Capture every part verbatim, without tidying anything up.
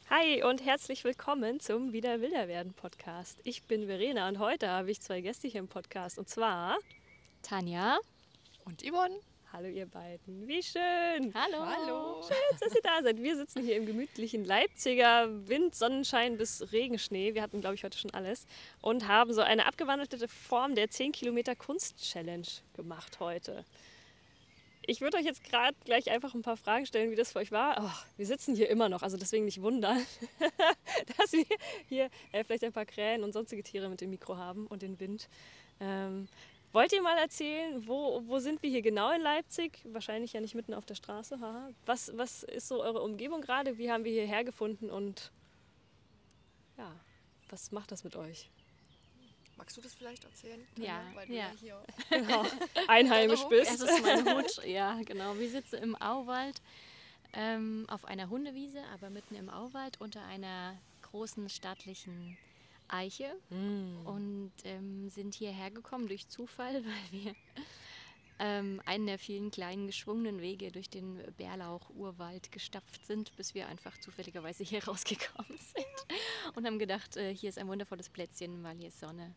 Hi und herzlich willkommen zum Wieder Wilder werden Podcast. Ich bin Verena und heute habe ich zwei Gäste hier im Podcast und zwar Tanja. Und Yvonne. Hallo ihr beiden, wie schön! Hallo. Hallo. Schön, dass ihr da seid. Wir sitzen hier im gemütlichen Leipziger Wind, Sonnenschein bis Regenschnee. Wir hatten, glaube ich, heute schon alles und haben so eine abgewandelte Form der zehn Kilometer Kunst-Challenge gemacht heute. Ich würde euch jetzt gerade gleich einfach ein paar Fragen stellen, wie das für euch war. Oh, wir sitzen hier immer noch, also deswegen nicht wundern, dass wir hier äh, vielleicht ein paar Krähen und sonstige Tiere mit dem Mikro haben und den Wind. Ähm, wollt ihr mal erzählen, wo, wo sind wir hier genau in Leipzig? Wahrscheinlich ja nicht mitten auf der Straße. Haha. Was, was ist so eure Umgebung gerade? Wie haben wir hierher gefunden und ja, was macht das mit euch? Magst du das vielleicht erzählen? Ja, Weil du ja. ja hier Genau. Einheimisch bist. Es ist mein Hut. Ja, genau. Wir sitzen im Auwald ähm, auf einer Hundewiese, aber mitten im Auwald unter einer großen stattlichen Eiche Mm. und ähm, sind hierher gekommen durch Zufall, weil wir ähm, einen der vielen kleinen geschwungenen Wege durch den Bärlauch-Urwald gestapft sind, bis wir einfach zufälligerweise hier rausgekommen sind und haben gedacht, äh, hier ist ein wundervolles Plätzchen, weil hier ist Sonne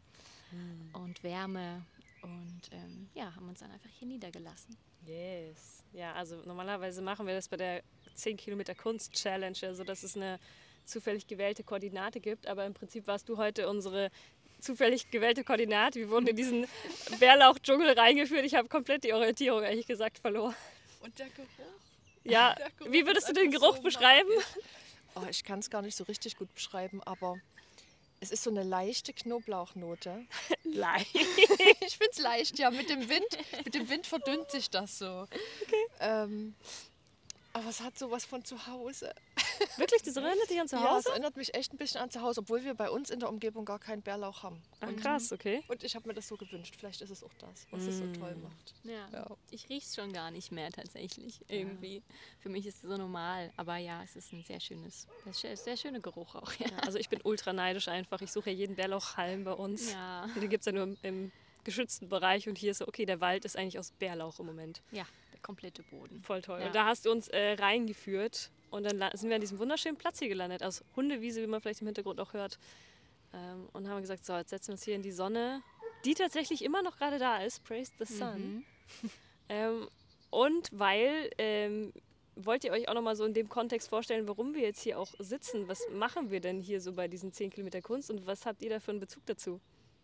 und Wärme und ähm, ja, haben uns dann einfach hier niedergelassen. Yes. Ja, also normalerweise machen wir das bei der zehn Kilometer Kunst Challenge, also dass es eine zufällig gewählte Koordinate gibt, aber im Prinzip warst du heute unsere zufällig gewählte Koordinate. Wir wurden in diesen Bärlauchdschungel reingeführt. Ich habe komplett die Orientierung, ehrlich gesagt, verloren. und der Geruch. Ja, Der Geruch wie würdest ist du den einfach Geruch so beschreiben? magisch. Oh, ich kann es gar nicht so richtig gut beschreiben, aber es ist so eine leichte Knoblauchnote. Leicht. Ich finde es leicht, ja. Mit dem Wind, mit dem Wind verdünnt sich das so. Okay. Ähm, aber es hat sowas von zu Hause. Wirklich, das erinnert dich an zu Ja, es Hause? erinnert mich echt ein bisschen an zu Hause, obwohl wir bei uns in der Umgebung gar keinen Bärlauch haben. Ach krass, okay. Und ich habe mir das so gewünscht. Vielleicht ist es auch das, was es so toll macht. Ja, Ja. ich rieche es schon gar nicht mehr tatsächlich irgendwie. Für mich ist es so normal, aber ja, es ist ein sehr schönes, sehr, sehr schöner Geruch auch. Ja. Ja, also ich bin ultra neidisch einfach. Ich suche ja jeden Bärlauchhalm bei uns. Ja. Und den gibt es ja nur im, im geschützten Bereich und hier ist so, okay, der Wald ist eigentlich aus Bärlauch im Moment. Ja, der komplette Boden. Voll toll. Ja. Und da hast du uns äh, reingeführt und dann la- sind wir an diesem wunderschönen Platz hier gelandet, aus Hundewiese, wie man vielleicht im Hintergrund auch hört. Ähm, und haben gesagt, so, jetzt setzen wir uns hier in die Sonne, die tatsächlich immer noch gerade da ist, praise the sun. Mhm. Ähm, und weil, ähm, wollt ihr euch auch nochmal so in dem Kontext vorstellen, warum wir jetzt hier auch sitzen? Was machen wir denn hier so bei diesen zehn Kilometer Kunst und was habt ihr da für einen Bezug dazu?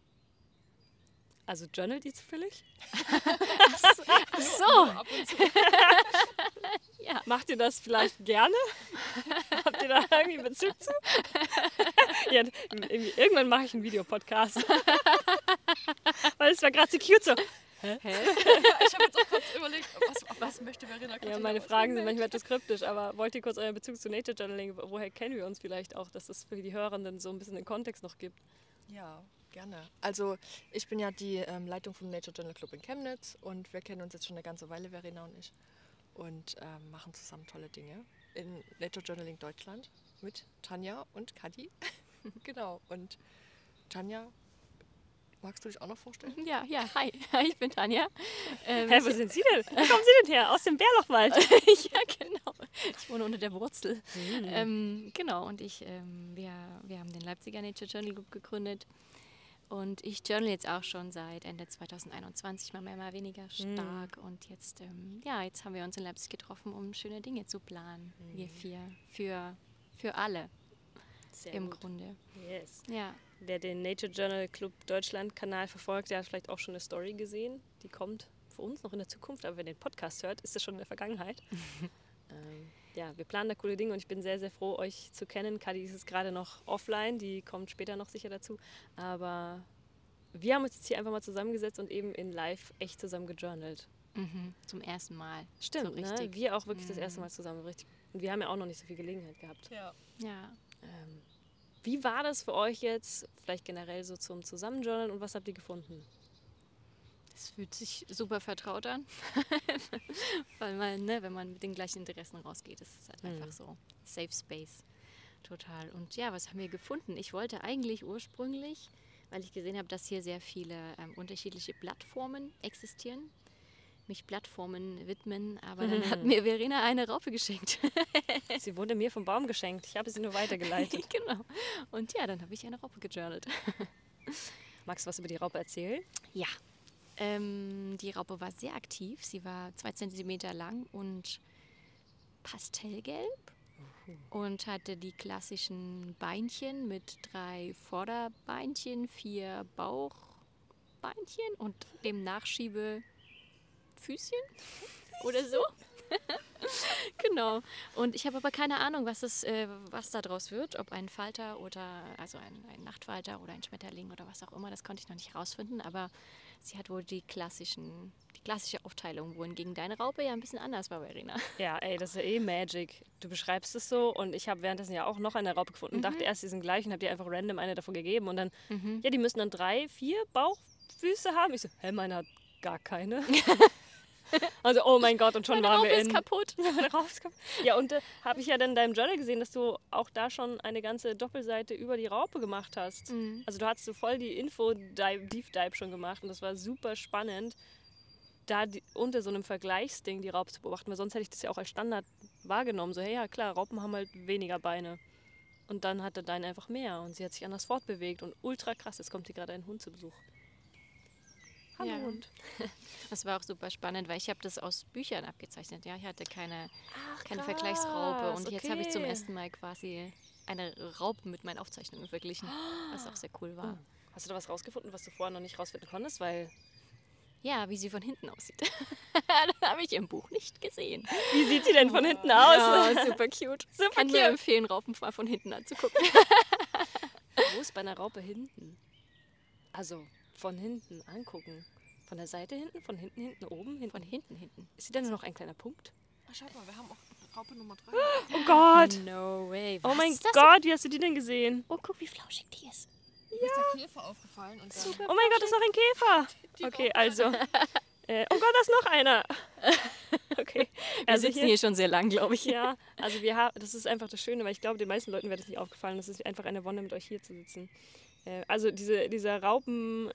Also journalt ihr zufällig? Ach so. Ab und zu. Ja. Macht ihr das vielleicht gerne? Habt ihr da irgendwie Bezug zu? Ja, irgendwie, irgendwann mache ich einen Videopodcast. Weil es war gerade so cute so. Hä? Ich habe jetzt auch kurz überlegt, was, was möchte Verena Ja, Kottinger meine aus Fragen dem sind manchmal Welt? etwas kryptisch, aber wollt ihr kurz euren Bezug zu Nature Journaling, woher kennen wir uns vielleicht auch, dass es für die Hörenden so ein bisschen den Kontext noch gibt? Ja, gerne. Also ich bin ja die ähm, Leitung vom Nature Journal Club in Chemnitz und wir kennen uns jetzt schon eine ganze Weile, Verena und ich, und ähm, machen zusammen tolle Dinge in Nature Journaling Deutschland mit Tanja und Kadi. Genau. Und Tanja, magst du dich auch noch vorstellen? Ja, ja, hi. Ich bin Tanja. Ähm, Hä, wo sind Sie denn? Wo kommen Sie denn her? Aus dem Bärlauchwald? ja, genau. Ich wohne unter der Wurzel. Mhm. Ähm, genau, und ich, ähm, wir, wir haben den Leipziger Nature Journal Club gegründet. Und ich journal jetzt auch schon seit Ende zwanzig einundzwanzig, mal mehr, mal weniger stark. Und jetzt, ähm, ja, jetzt haben wir uns in Leipzig getroffen, um schöne Dinge zu planen. Wir vier. Für, für alle Sehr im gut. Grunde. Yes. Ja. Wer den Nature Journal Club Deutschland Kanal verfolgt, der hat vielleicht auch schon eine Story gesehen. Die kommt für uns noch in der Zukunft, aber wenn ihr den Podcast hört, ist das schon in der Vergangenheit. ähm, ja, wir planen da coole Dinge und ich bin sehr, sehr froh, euch zu kennen. Kadi ist jetzt gerade noch offline, die kommt später noch sicher dazu. Aber wir haben uns jetzt hier einfach mal zusammengesetzt und eben in live echt zusammen gejournalt. Mhm. Zum ersten Mal. Stimmt, So ne? richtig. Wir auch wirklich das Mhm. erste Mal zusammen. Richtig. Und wir haben ja auch noch nicht so viel Gelegenheit gehabt. Ja. Ja. Ähm, wie war das für euch jetzt, vielleicht generell so zum Zusammenjournalen und was habt ihr gefunden? Es fühlt sich super vertraut an, weil man, ne, wenn man mit den gleichen Interessen rausgeht, ist es halt Mhm. einfach so Safe Space. Total. Und ja, was haben wir gefunden? Ich wollte eigentlich ursprünglich, weil ich gesehen habe, dass hier sehr viele ähm, unterschiedliche Plattformen existieren, mich Blattformen widmen, aber dann hat mir Verena eine Raupe geschenkt. Sie wurde mir vom Baum geschenkt. Ich habe sie nur weitergeleitet. Genau. Und ja, dann habe ich eine Raupe gejournalt. Magst du was über die Raupe erzählen? Ja. Ähm, die Raupe war sehr aktiv. Sie war zwei Zentimeter lang und pastellgelb und hatte die klassischen Beinchen mit drei Vorderbeinchen, vier Bauchbeinchen und dem Nachschiebefüßchen oder so. Genau. Und ich habe aber keine Ahnung, was, es, äh, was da draus wird. Ob ein Falter oder also ein, ein Nachtfalter oder ein Schmetterling oder was auch immer. Das konnte ich noch nicht rausfinden. Aber sie hat wohl die klassischen, die klassische Aufteilung, wohingegen deine Raupe ja ein bisschen anders war, Verena. Ja, ey, das ist ja eh Magic. Du beschreibst es so und ich habe währenddessen ja auch noch eine Raupe gefunden und dachte erst, die sind gleich und habe dir einfach random eine davon gegeben. Und dann, Mhm. ja, die müssen dann drei, vier Bauchfüße haben. Ich so, hä, meine hat gar keine. Also, oh mein Gott, und schon Meine waren Raupe wir ist in... kaputt. Meine Raupe ist kaputt. Ja, und äh, habe ich ja dann in deinem Journal gesehen, dass du auch da schon eine ganze Doppelseite über die Raupe gemacht hast. Mhm. Also du hattest so voll die Info-Deep Dive schon gemacht und das war super spannend, da die, unter so einem Vergleichsding die Raupe zu beobachten, weil sonst hätte ich das ja auch als Standard wahrgenommen. So, hey, ja klar, Raupen haben halt weniger Beine. Und dann hatte deine einfach mehr und sie hat sich anders fortbewegt und ultra krass, jetzt kommt hier gerade ein Hund zu Besuch. Hallo Ja. Hund. Das war auch super spannend, weil ich habe das aus Büchern abgezeichnet. Ja, ich hatte keine, Ach, keine krass, Vergleichsraupe und jetzt habe ich zum okay. ersten Mal quasi eine Raupe mit meinen Aufzeichnungen verglichen, was auch sehr cool war. Oh. Hast du da was rausgefunden, was du vorher noch nicht rausfinden konntest? Weil, Ja, wie sie von hinten aussieht. Das habe ich im Buch nicht gesehen. wie sieht sie denn von hinten aus? Ja, super cute. Super Kann nur cute. empfehlen, Raupen mal von hinten anzugucken. Wo ist bei einer Raupe hinten? Also, von hinten angucken. Von der Seite hinten? Von hinten, hinten, oben? Hinten? Von hinten, hinten. Ist sie denn nur noch ein kleiner Punkt? Ach, schaut mal, wir haben auch Raupe Nummer drei. Oh Gott! No way. Oh Was mein ist das? Gott, wie hast du die denn gesehen? Oh, guck, wie flauschig die ist. Mir ist der Käfer aufgefallen. Und dann Oh mein Gott, das ist noch ein Käfer! Okay, also. Äh, oh Gott, da ist noch einer! Okay. Wir Also sitzen hier, hier schon sehr lang, glaube ich. ja, also wir haben, das ist einfach das Schöne, weil ich glaube, den meisten Leuten wäre das nicht aufgefallen. Das ist einfach eine Wonne, mit euch hier zu sitzen. Äh, also diese, dieser Raupen.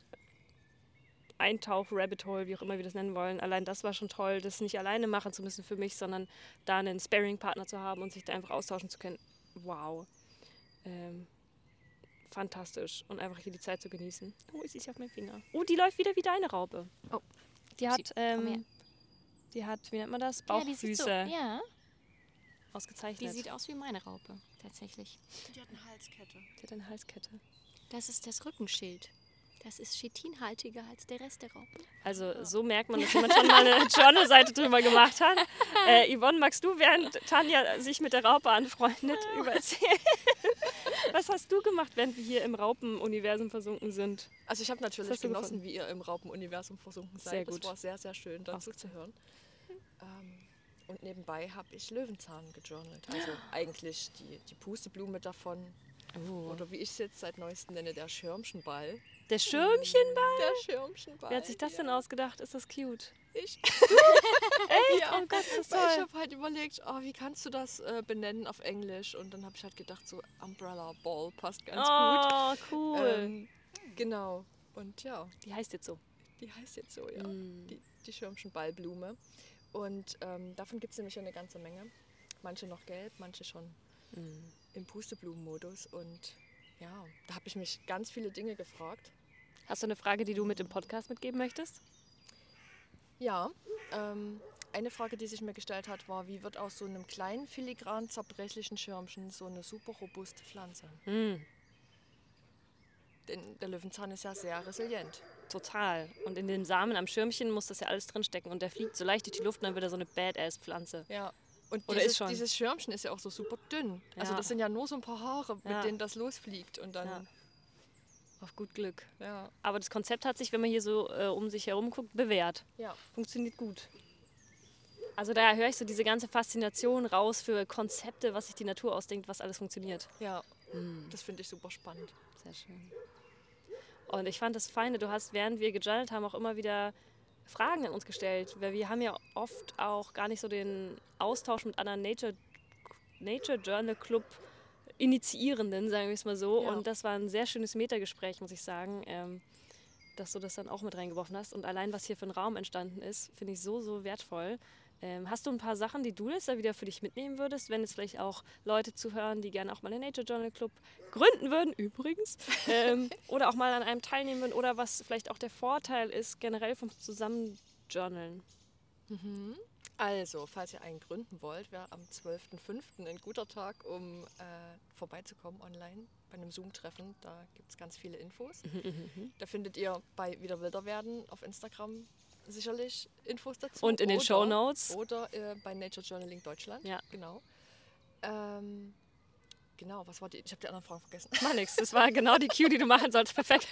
Eintauch, Rabbit Hole, wie auch immer wir das nennen wollen. Allein das war schon toll, das nicht alleine machen zu müssen für mich, sondern da einen Sparring-Partner zu haben und sich da einfach austauschen zu können. Wow. Ähm, fantastisch. Und einfach hier die Zeit zu genießen. Oh, sie ist auf meinem Finger. Oh, die läuft wieder wie deine Raupe. Oh. Die Sie- hat, komm her. ähm, die hat, wie nennt man das? Ja, die sieht Bauchfüße so, ja, die ausgezeichnet. sieht aus wie meine Raupe, tatsächlich. die hat eine Halskette. Die hat eine Halskette. Das ist das Rückenschild. Das ist chitinhaltiger als der Rest der Raupe. Also so merkt man, dass jemand schon mal eine Journal-Seite drüber gemacht hat. Äh, Yvonne, magst du, während Tanja sich mit der Raupe anfreundet, über erzählen? Was hast du gemacht, während wir hier im Raupenuniversum versunken sind? Also ich habe natürlich Was hast du genossen, gefunden? wie ihr im Raupenuniversum versunken seid. Sehr gut. Das war sehr, sehr schön, dazu Auch zu hören. Ähm, und nebenbei habe ich Löwenzahn gejournalt. Also eigentlich die, die Pusteblume davon. Oh. Oder wie ich es jetzt seit neuestem nenne, der Schirmchenball. Der Schirmchenball? Der Schirmchenball. Wer hat sich das denn ausgedacht? Ist das cute? Ich. Echt? Ja. Oh Gott, ist das Weil ich toll. habe halt überlegt, oh, wie kannst du das äh, benennen auf Englisch? Und dann habe ich halt gedacht, so Umbrella Ball passt ganz gut. Oh, cool. Ähm, genau. Und ja, Die heißt jetzt so. die heißt jetzt so, ja. Mm. Die, die Schirmchenballblume. Und ähm, davon gibt es nämlich eine ganze Menge. Manche noch gelb, manche schon Mm. im Pusteblumenmodus. Und ja, da habe ich mich ganz viele Dinge gefragt. Hast du eine Frage, die du mit dem Podcast mitgeben möchtest? Ja, ähm, eine Frage, die sich mir gestellt hat, war, wie wird aus so einem kleinen, filigran zerbrechlichen Schirmchen so eine super robuste Pflanze? Mm. Denn der Löwenzahn ist ja sehr resilient. Total. Und in dem Samen am Schirmchen muss das ja alles drinstecken. Und der fliegt so leicht durch die Luft und dann wird er so eine Badass-Pflanze. Ja. Und Oder dieses, ist schon. dieses Schirmchen ist ja auch so super dünn. Also Ja. das sind ja nur so ein paar Haare, mit Ja. denen das losfliegt. Und dann, Ja. Auf gut Glück. ja. Aber das Konzept hat sich, wenn man hier so äh, um sich herum guckt, bewährt. Ja. Funktioniert gut. Also da höre ich so diese ganze Faszination raus für Konzepte, was sich die Natur ausdenkt, was alles funktioniert. Ja, Hm. das finde ich super spannend. Sehr schön. Und ich fand das Feine, du hast, während wir gejournalt haben, auch immer wieder Fragen an uns gestellt, weil wir haben ja oft auch gar nicht so den Austausch mit anderen Nature, Nature Journal Club Initiierenden, sagen wir es mal so. Ja. Und das war ein sehr schönes Metagespräch, muss ich sagen. Ähm, dass du das dann auch mit reingeworfen hast. Und allein, was hier für ein Raum entstanden ist, finde ich so, so wertvoll. Ähm, hast du ein paar Sachen, die du jetzt da wieder für dich mitnehmen würdest, wenn es vielleicht auch Leute zuhören, die gerne auch mal den Nature Journal Club gründen würden, übrigens, ähm, oder auch mal an einem teilnehmen würden, oder was vielleicht auch der Vorteil ist, generell vom Zusammenjournalen? Mhm. Also, falls ihr einen gründen wollt, wäre am zwölften fünften ein guter Tag, um äh, vorbeizukommen online bei einem Zoom-Treffen. Da gibt es ganz viele Infos. Da findet ihr bei Wieder Wilder werden auf Instagram sicherlich Infos dazu. Und in den oder, Shownotes. Oder äh, bei Nature Journaling Deutschland. Ja. Genau. Ähm, genau, was war die? Ich habe die anderen Fragen vergessen. Mach nix, das war genau die Cue, die du machen solltest. Perfekt.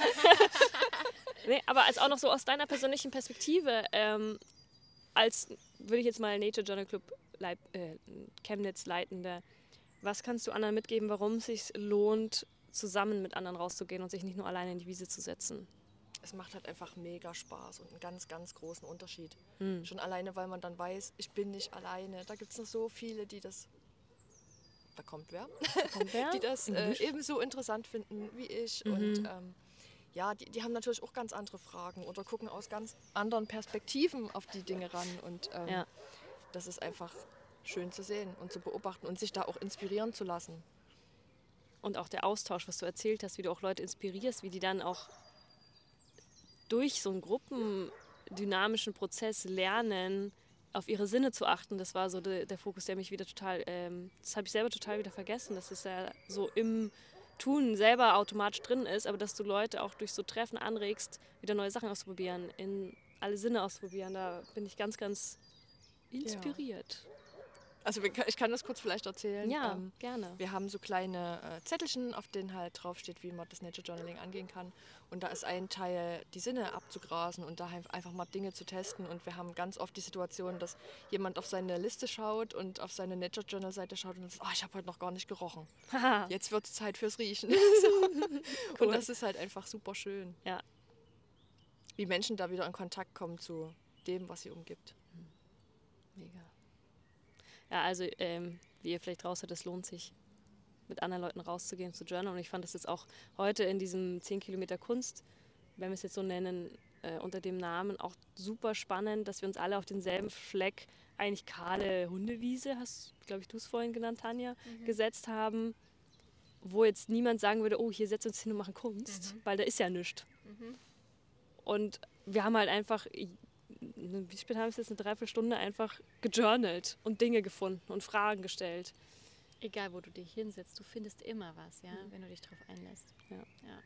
Nee, aber als auch noch so aus deiner persönlichen Perspektive, ähm, als, würde ich jetzt mal Nature Journal Club Leib, äh, Chemnitz Leitende, was kannst du anderen mitgeben, warum es sich lohnt, zusammen mit anderen rauszugehen und sich nicht nur alleine in die Wiese zu setzen? Es macht halt einfach mega Spaß und einen ganz, ganz großen Unterschied. Hm. Schon alleine, weil man dann weiß, ich bin nicht alleine. Da gibt es noch so viele, die das, da kommt wer, Kommt wer? die das Im äh, Gebüsch? ebenso interessant finden wie ich. Mhm. Und ähm, ja, die, die haben natürlich auch ganz andere Fragen oder gucken aus ganz anderen Perspektiven auf die Dinge ran. Und ähm, Ja. das ist einfach schön zu sehen und zu beobachten und sich da auch inspirieren zu lassen. Und auch der Austausch, was du erzählt hast, wie du auch Leute inspirierst, wie die dann auch durch so einen gruppendynamischen Prozess lernen, auf ihre Sinne zu achten. Das war so de, der Fokus, der mich wieder total, ähm, das habe ich selber total wieder vergessen, dass es ja so im Tun selber automatisch drin ist, aber dass du Leute auch durch so Treffen anregst, wieder neue Sachen auszuprobieren, in alle Sinne auszuprobieren. Da bin ich ganz, ganz inspiriert. Also wir kann- ich kann das kurz vielleicht erzählen. Ja, Ähm, gerne. Wir haben so kleine äh, Zettelchen, auf denen halt draufsteht, wie man das Nature Journaling angehen kann. Und da ist ein Teil, die Sinne abzugrasen und da halt einfach mal Dinge zu testen. Und wir haben ganz oft die Situation, dass jemand auf seine Liste schaut und auf seine Nature Journal Seite schaut und dann sagt, oh, ich habe heute noch gar nicht gerochen. Haha. Jetzt wird es Zeit fürs Riechen. so. Cool. Und das ist halt einfach super schön. Ja. Wie Menschen da wieder in Kontakt kommen zu dem, was sie umgibt. Mega. Ja, also ähm, wie ihr vielleicht raus hört, es lohnt sich, mit anderen Leuten rauszugehen, zu journalen. Und ich fand das jetzt auch heute in diesem zehn Kilometer Kunst, wenn wir es jetzt so nennen, äh, unter dem Namen, auch super spannend, dass wir uns alle auf denselben Fleck, eigentlich kahle Hundewiese, hast, glaube ich, du es vorhin genannt, Tanja, Mhm. gesetzt haben, wo jetzt niemand sagen würde, oh, hier setzen wir uns hin und machen Kunst, Mhm. weil da ist ja nichts. Mhm. Und wir haben halt einfach, wie spät haben wir es jetzt, eine Dreiviertelstunde einfach gejournalt und Dinge gefunden und Fragen gestellt. Egal, wo du dich hinsetzt, du findest immer was, ja, Mhm. wenn du dich drauf einlässt. Ja. Ja.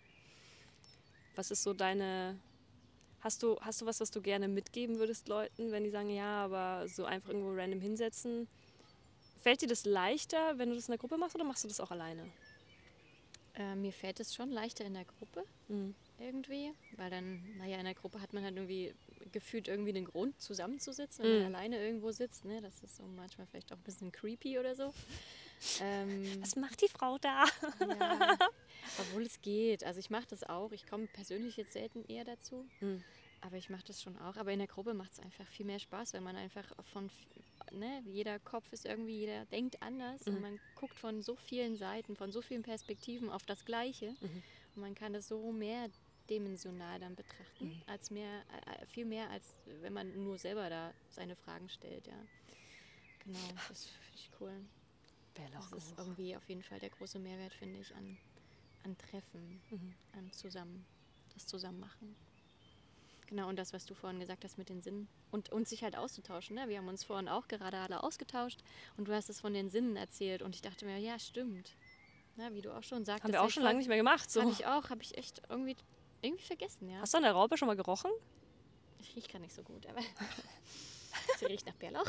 Was ist so deine, hast du, hast du was, was du gerne mitgeben würdest Leuten, wenn die sagen, ja, aber so einfach irgendwo random hinsetzen? Fällt dir das leichter, wenn du das in der Gruppe machst, oder machst du das auch alleine? Äh, mir fällt es schon leichter in der Gruppe Mhm. irgendwie, weil dann, naja, in der Gruppe hat man halt irgendwie gefühlt irgendwie den Grund, zusammenzusitzen, wenn Mhm. man alleine irgendwo sitzt, ne? Das ist so manchmal vielleicht auch ein bisschen creepy oder so. Ähm, Was macht die Frau da? ja, obwohl es geht. Also ich mache das auch. Ich komme persönlich jetzt selten eher dazu, Mhm. aber ich mache das schon auch. Aber in der Gruppe macht es einfach viel mehr Spaß, weil man einfach von, ne, jeder Kopf ist irgendwie, jeder denkt anders Mhm. und man guckt von so vielen Seiten, von so vielen Perspektiven auf das Gleiche Mhm. und man kann das so mehrdimensional dann betrachten, Mhm. als mehr, äh, viel mehr als wenn man nur selber da seine Fragen stellt, ja. Genau, das finde ich cool. Das ist irgendwie auf jeden Fall der große Mehrwert, finde ich, an, an Treffen, Mhm. an zusammen, das Zusammenmachen. Genau, und das, was du vorhin gesagt hast mit den Sinnen und, und sich halt auszutauschen. Ne? Wir haben uns vorhin auch gerade alle ausgetauscht und du hast es von den Sinnen erzählt und ich dachte mir, ja, stimmt. Na, wie du auch schon sagtest. Haben wir auch schon lange nicht mehr gemacht. So. Habe ich auch, habe ich echt irgendwie, irgendwie vergessen, ja. Hast du an der Raupe schon mal gerochen? Ich rieche gar nicht so gut, aber sie riecht nach Bärlauch.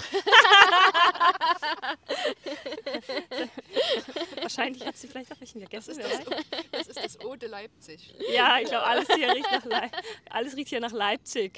Wahrscheinlich hat sie vielleicht auch welchen gegessen. Das wer ist weiß. das, das, ist das Ode Leipzig. Ja, ich glaube, alles hier riecht nach Leip alles riecht hier nach Leipzig.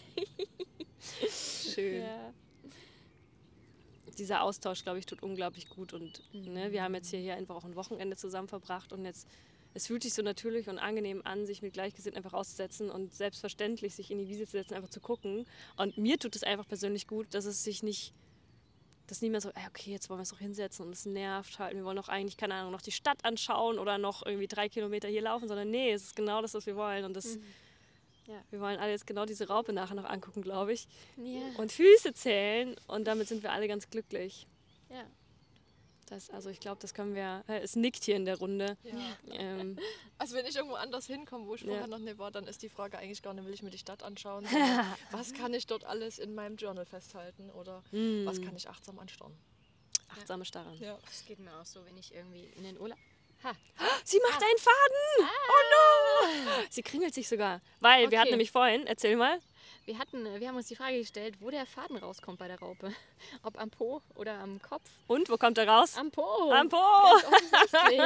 Schön. Ja. Dieser Austausch, glaube ich, tut unglaublich gut. Und Mhm. ne, wir haben jetzt hier, hier einfach auch ein Wochenende zusammen verbracht. Und jetzt, es fühlt sich so natürlich und angenehm an, sich mit Gleichgesinnten einfach auszusetzen und selbstverständlich sich in die Wiese zu setzen, einfach zu gucken. Und mir tut es einfach persönlich gut, dass es sich nicht, dass niemand so, ey, okay, jetzt wollen wir es doch hinsetzen und es nervt halt. Wir wollen doch eigentlich, keine Ahnung, noch die Stadt anschauen oder noch irgendwie drei Kilometer hier laufen, sondern nee, es ist genau das, was wir wollen. Und das Mhm. Ja. Wir wollen alle jetzt genau diese Raupe nachher noch angucken, glaube ich. Ja. Und Füße zählen und damit sind wir alle ganz glücklich. Ja. Das, also ich glaube, das können wir, äh, es nickt hier in der Runde. Ja. Ähm, Also wenn ich irgendwo anders hinkomme, wo ich Ja. vorher noch nicht war, dann ist die Frage eigentlich gar nicht, will ich mir die Stadt anschauen, sondern was kann ich dort alles in meinem Journal festhalten oder mm, was kann ich achtsam anschauen. achtsame Starren. Ja. Das geht mir auch so, wenn ich irgendwie in den Urlaub... Ha. Sie macht einen Faden! Oh no! Sie kringelt sich sogar. Weil wir hatten Okay. nämlich vorhin, erzähl mal, Wir, hatten, wir haben uns die Frage gestellt, wo der Faden rauskommt bei der Raupe. Ob am Po oder am Kopf. und wo kommt er raus? Am Po. Am Po! Ganz offensichtlich.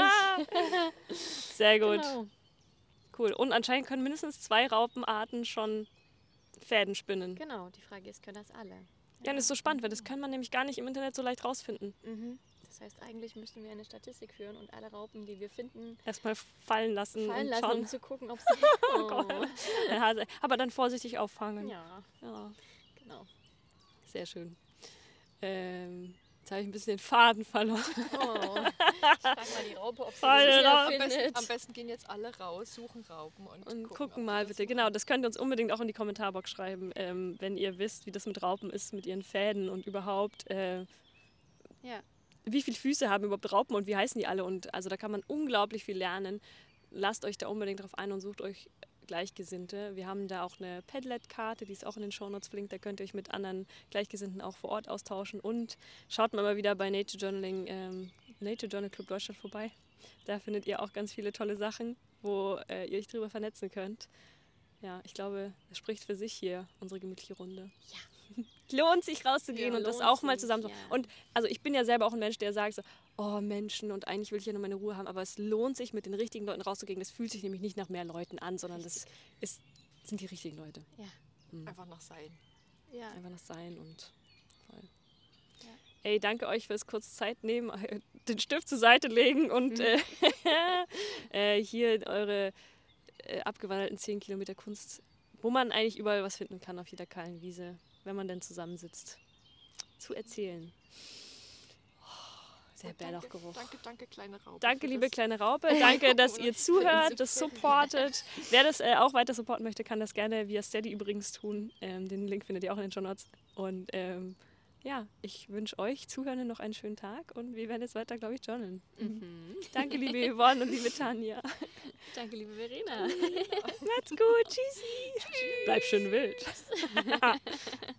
Sehr gut. Genau. Cool. Und anscheinend können mindestens zwei Raupenarten schon Fäden spinnen. Genau, die Frage ist, können das alle? Ja, das ist so spannend, weil das kann man nämlich gar nicht im Internet so leicht rausfinden. Mhm. Das heißt, eigentlich müssten wir eine Statistik führen und alle Raupen, die wir finden, Erstmal fallen lassen fallen und lassen, schauen. um zu gucken, ob sie... Oh. Aber dann vorsichtig auffangen. Ja, Ja, genau. sehr schön. Ähm, jetzt habe ich ein bisschen den Faden verloren. Oh. Ich frage mal die Raupe, ob sie Voll das wieder Raupe. Am besten, findet. am besten gehen jetzt alle raus, suchen Raupen und, Und gucken, gucken ob mal die das bitte. machen. Genau, das könnt ihr uns unbedingt auch in die Kommentarbox schreiben, ähm, wenn ihr wisst, wie das mit Raupen ist, mit ihren Fäden und überhaupt, äh, Ja. wie viele Füße haben überhaupt Raupen und wie heißen die alle. Und also da kann man unglaublich viel lernen. Lasst euch da unbedingt drauf ein und sucht euch Gleichgesinnte. Wir haben da auch eine Padlet-Karte, die ist auch in den Shownotes verlinkt. Da könnt ihr euch mit anderen Gleichgesinnten auch vor Ort austauschen. Und schaut mal wieder bei Nature Journaling, ähm, Nature Journal Club Deutschland vorbei. Da findet ihr auch ganz viele tolle Sachen, wo äh, ihr euch drüber vernetzen könnt. Ja, ich glaube, das spricht für sich hier, unsere gemütliche Runde. Ja. Lohnt sich rauszugehen Ja, und das lohnt auch mal sich, zusammen. ja. Und also ich bin ja selber auch ein Mensch, der sagt so, oh Menschen und eigentlich will ich ja nur meine Ruhe haben, aber es lohnt sich, mit den richtigen Leuten rauszugehen. Das fühlt sich nämlich nicht nach mehr Leuten an, sondern das ist, sind die richtigen Leute. Ja. Mhm. Einfach nach sein. Ja. Einfach das Sein und voll. Ja. Ey, danke euch fürs kurz Zeit nehmen, den Stift zur Seite legen und Mhm. äh, äh, hier eure äh, abgewandelten zehn Kilometer Kunst, wo man eigentlich überall was finden kann auf jeder kahlen Wiese, wenn man denn zusammensitzt, zu erzählen. Oh, der Und Bärlauchgeruch. Danke, danke, danke, kleine Raupe. Danke, für liebe das- kleine Raupe. Danke, dass Oder ihr für zuhört, den das Support. supportet. Wer das äh, auch weiter supporten möchte, kann das gerne via Steady übrigens tun. Ähm, den Link findet ihr auch in den Shownotes. Und ähm, ja, ich wünsche euch Zuhörenden noch einen schönen Tag und wir werden jetzt weiter, glaube ich, journalen. Mhm. Danke, liebe Yvonne und liebe Tanja. Danke, liebe Verena. Macht's gut. Tschüssi. Bleib schön wild.